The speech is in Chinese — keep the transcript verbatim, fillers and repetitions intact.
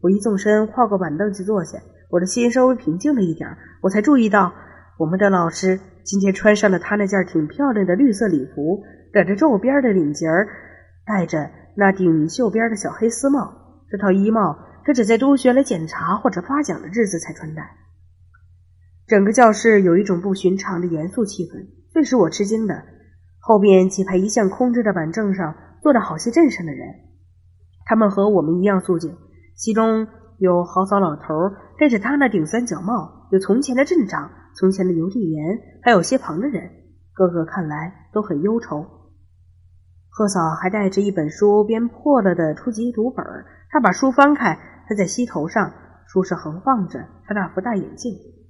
我一纵身跨过板凳去坐下，我的心稍微平静了一点，我才注意到我们的老师今天穿上了他那件挺漂亮的绿色礼服，带着皱边的领结儿，戴着那顶绣边的小黑丝帽。这套衣帽他只在中学来检查或者发奖的日子才穿戴。整个教室有一种不寻常的严肃气氛。最使我吃惊的，后边几排一向空着的板凳上坐着好些镇上的人，他们和我们一样肃静，其中有豪嫂老头戴着他那顶三角帽，有从前的镇长，从前的邮递员，还有些旁的人，个个看来都很忧愁。贺嫂还带着一本书编破了的初级读本，他把书翻开，他在膝头上，书上横放着他那副大眼镜。